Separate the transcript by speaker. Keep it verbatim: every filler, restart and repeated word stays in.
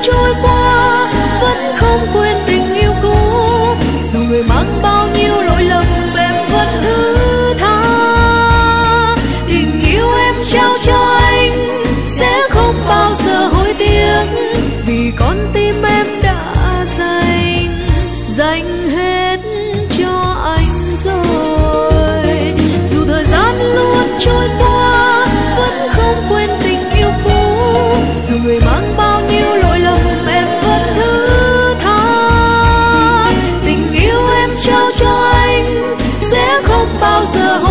Speaker 1: trôi qua vẫn không quên tình yêu cũ, dù người mang bao nhiêu lỗi lầm em vẫn thứ tha. Tình yêu em trao cho anh sẽ không bao giờ hối tiếc, vì con tim em đã dành dành hết cho anh rồi. Dù thời gian luôn trôi qua vẫn không quên tình yêu cũ, dù người mang bao nhiêu lỗi lầm em vẫn thứ tha. Tình yêu em trao cho anh sẽ không bao giờ